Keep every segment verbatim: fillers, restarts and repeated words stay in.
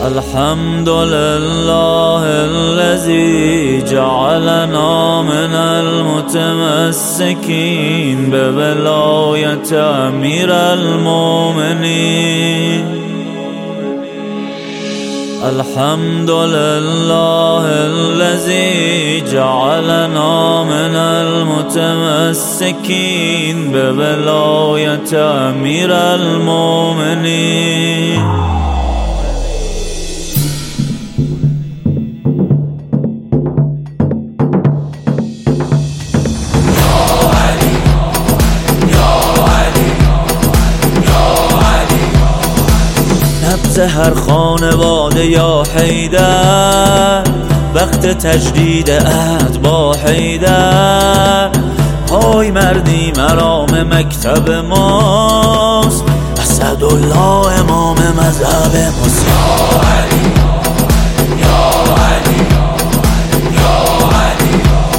الحمد لله الذي جعلنا من المتمسكين بولاية أمير المؤمنين. الحمد لله الذي جعلنا من المتمسكين بولاية أمير المؤمنين. نبض هر خانواده یا حیدر، وقت تجدید عهد با حیدر. پای مردی مرام مکتب ماست، اسدالله امام مذهب ماست. یا علی یا علی یا علی.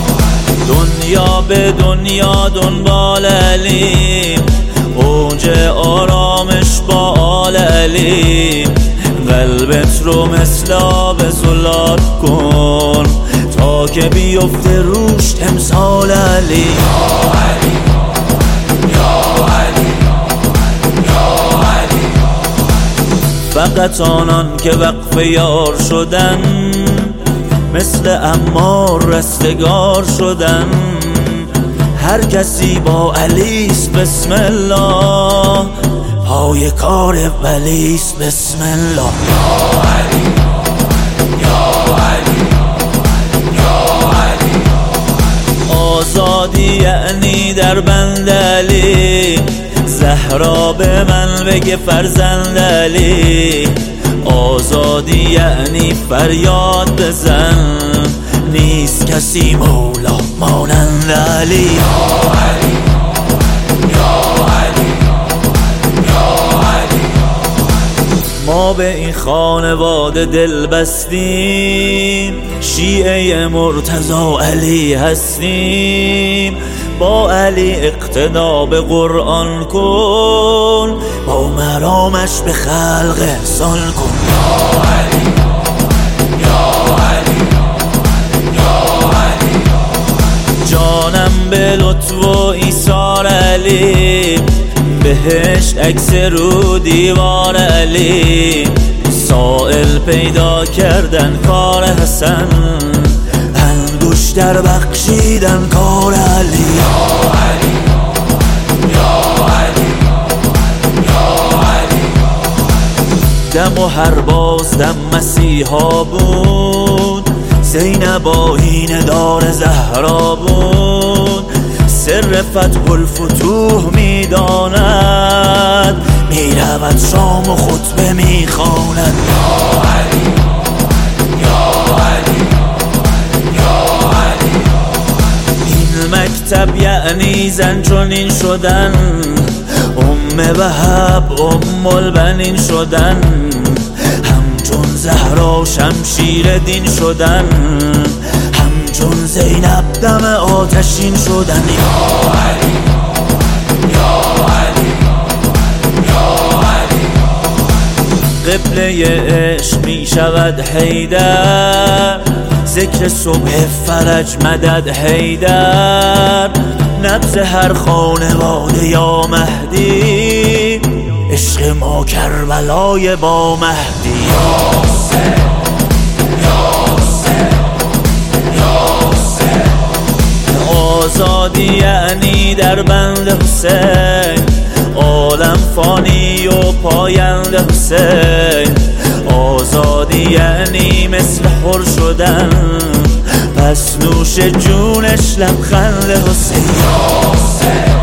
دنیا به دنیا دنبال علی، اوج آرامش با آل علی. قلبت رو مثل آب زلال کن تا که بیفته روش تمثال علی. یا علی یا علی یا علی. فقط آنان که وقف یار شدن، مثل عمار رستگار شدن. هر کسی با علیست بسم الله، پای کار ولیست بسم الله. یا علی یا علی یا علی. آزادی یعنی در بند علی، زهرا به من بگه فرزند علی. آزادی یعنی فریاد بزن، نیست کسی مولا مانند علی. یا علی یا علی یا علی. ما به این خانواده دل بستیم، شیعه مرتضی علی هستیم. با علی اقتدا به قرآن کن، با مرامش به خلق احسان کن. یا علی یا علی یا علی. جانم به لطف و ایثار علی، بهشت عکس رو دیوار علی. سائل پیدا کردن کار حسن، انگشتر بخشیدن کار علی. یا علی یا علی یا علی. دم و هر باز دم مسیحا بود، زینب آیین دار زهرا بود. سر فتح الفتوح میداند، میرود شام و خطبه میخواند. یا علی یا علی یا علی. این مکتب یعنی زن چنین شدن، ام وهب ام البنین شدن. همچون زهرا شمشیر دین شدن، همچون زینب دم آتشین شدن. یا علی یا علی یا علی. قبله عشق می شود حیدر، ذکر صبح فرج مدد حیدر. نبض هر خانواده یا مهدی، عشق ما کربلای با مهدی. یاسر یاسر یاسر. آزادی یعنی در بند حسین، عالم فانی و پایند حسین. آزادی یعنی مثل حر شدن، پس نوش جونش لبخند حسین. یاسر